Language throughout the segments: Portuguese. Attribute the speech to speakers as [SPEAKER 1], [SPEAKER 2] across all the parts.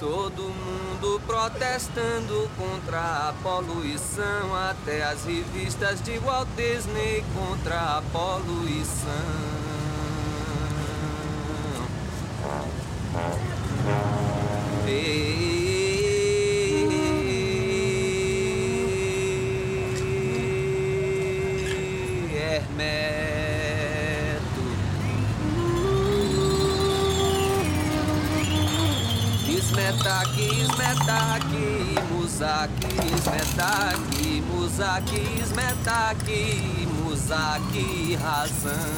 [SPEAKER 1] Todo mundo protestando contra a poluição, até as revistas de Walt Disney contra a poluição. Hermeto, Ismetaki, Ismetaki, Muzaki, Ismetaki, Muzaki, Ismetaki, Muzaki, razão.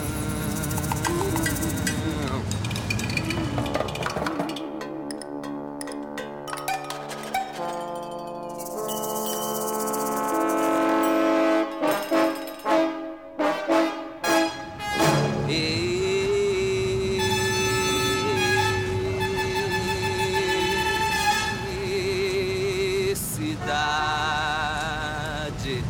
[SPEAKER 1] Cidade,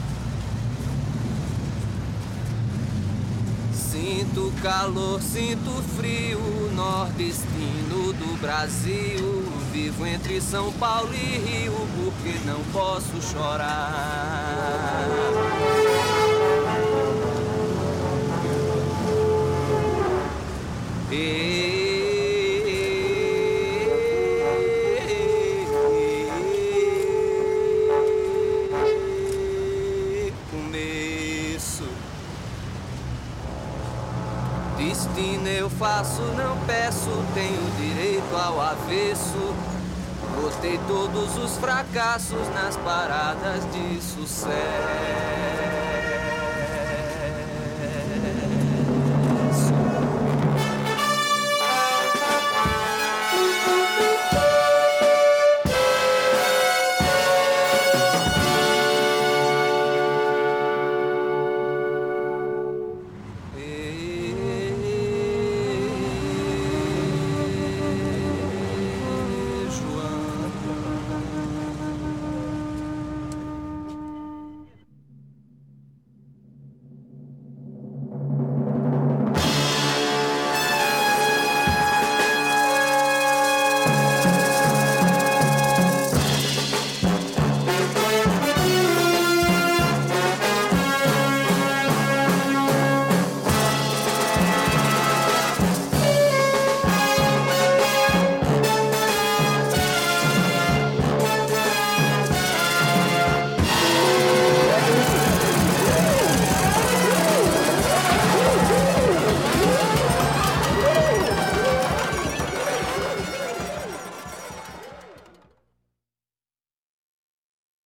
[SPEAKER 1] sinto calor, sinto frio, nordestino do Brasil. Vivo entre São Paulo e Rio, porque não posso chorar. Começo, destino eu faço, não peço, tenho direito ao avesso. Botei todos os fracassos nas paradas de sucesso.